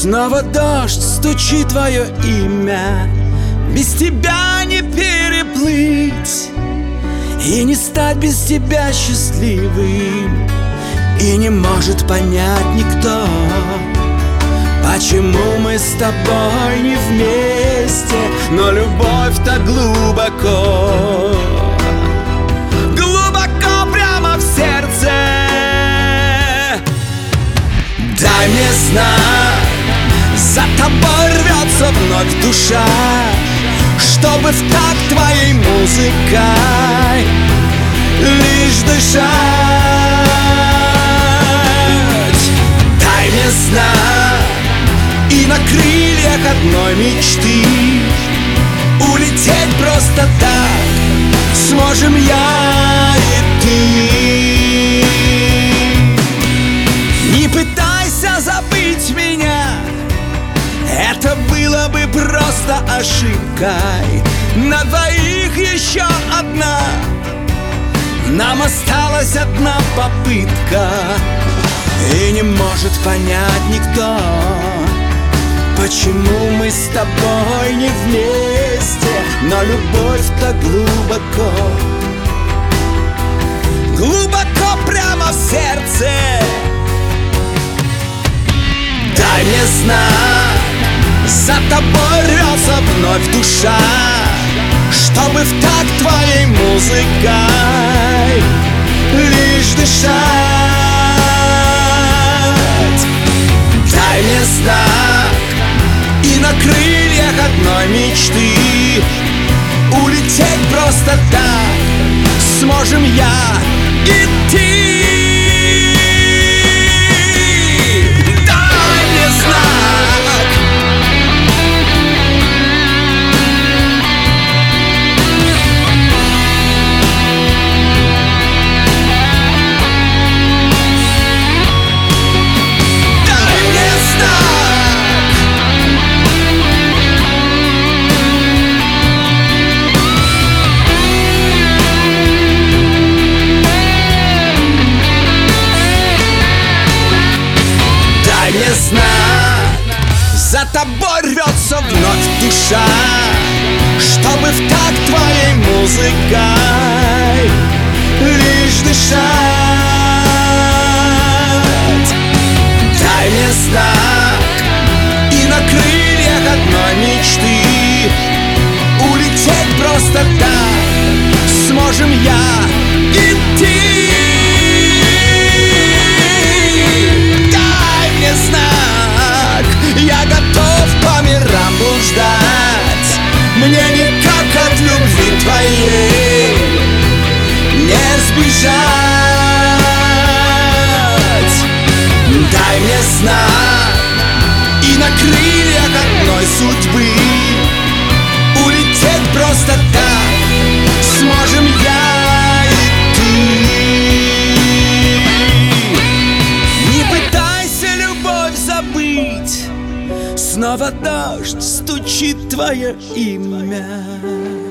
Снова дождь, стучит твое имя. Без тебя не переплыть и не стать без тебя счастливым. И не может понять никто, почему мы с тобой не вместе. Но любовь так глубоко, глубоко прямо в сердце. Дай мне знак, за тобой рвется вновь душа, чтобы в такт твоей музыкой лишь дышать. Дай мне знак, и на крыльях одной мечты улететь просто так сможем я и ты. Не пытайся забыть меня, это было бы просто ошибкой. На двоих еще одна, нам осталась одна попытка. И не может понять никто, почему мы с тобой не вместе. Но любовь так глубоко, глубоко прямо в сердце. Дай мне знак, за тобой рвется вновь душа, чтобы в такт твоей музыкой лишь дышать. Дай мне знак, и на крыльях одной мечты улететь просто так сможем я и ты. Знак, за тобой рвется вновь душа, чтобы в такт твоей музыкой лишь дышать. Дай мне знак, и на крыльях одной мечты улететь просто так сможем я и ты. Я готов по мирам блуждать, мне никак от любви твоей не сбежать. Дай мне знак, и на крыльях одной судьбы улететь просто так сможем я и ты. Не пытайся любовь забыть, снова дождь, стучит твое имя.